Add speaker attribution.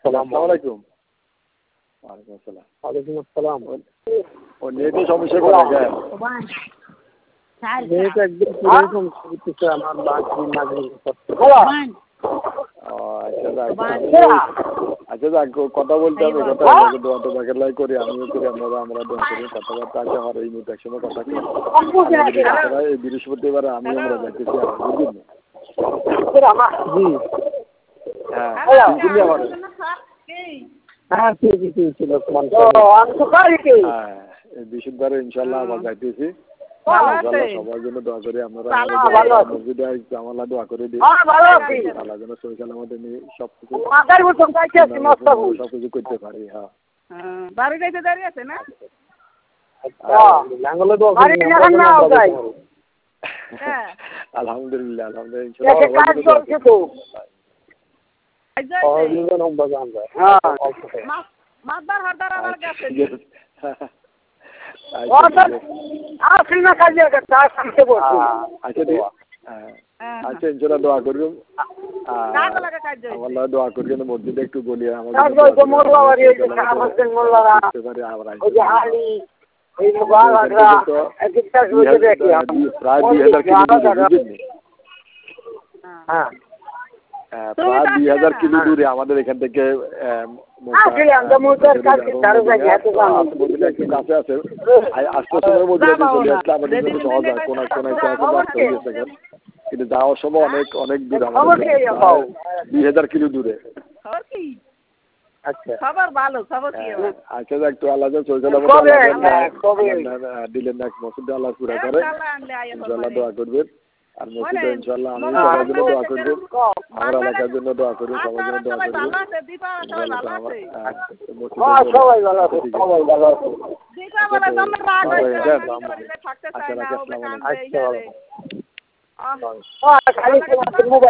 Speaker 1: আসসালামু আলাইকুম। ওয়ালাইকুম আসসালাম। ওয়ালাইকুম আসসালাম। ও নেটে সমস্যা করে কেন? নেট একদম পুরোই সমস্যা করতেছে আমার বাকি মাঝে আচ্ছা যাক কথা বলতে হবে কথা দোয়া তো বাকের করি আমিও করি আমরা দোয়া করি কথাবার্তা আছে আমার এই মুহূর্তে একসময় কথা কই এই বৃহস্পতিবার আমিও আমরা যাইতেছি বুঝলি জি হ্যাঁ হ্যাঁ ঠিক ছিল বৃহস্পতিবারে ইনশাল্লাহ আবার যাইতেছি সবার জন্য দোয়া করি আপনারা মসজিদে জামালা দোয়া করে দিই আল্লাহ যেন শরীর সালামতে নিয়ে সবকিছু করতে পারি হ্যাঁ
Speaker 2: বাড়ি যাইতে দাঁড়িয়ে আছে না
Speaker 1: আলহামদুলিল্লাহ আচ্ছা ইনশাল্লাহ দোয়া করবেন আমার দোয়া করবেন মসজিদে একটু বলি প্রায় 2000 কিলো দূরে আমাদের এখান থেকে কাছে আছে আসতে সময় মধ্যে চলে আসলে আমাদের জন্য সহজ হয় কিন্তু যাওয়ার সময় অনেক দূর আমাদের 2000 কিলো দূরে আচ্ছা একটু আল্লাহ দিলেন না মসজিদে আল্লাহ পুরা করে ইনশাল্লাহ দোয়া করবেন আর মসজিদে ইনশাল্লাহ আমি সবার জন্য দোয়া করবো আমার এলাকার জন্য দোয়া করবো সবার জন্য দোয়া করবো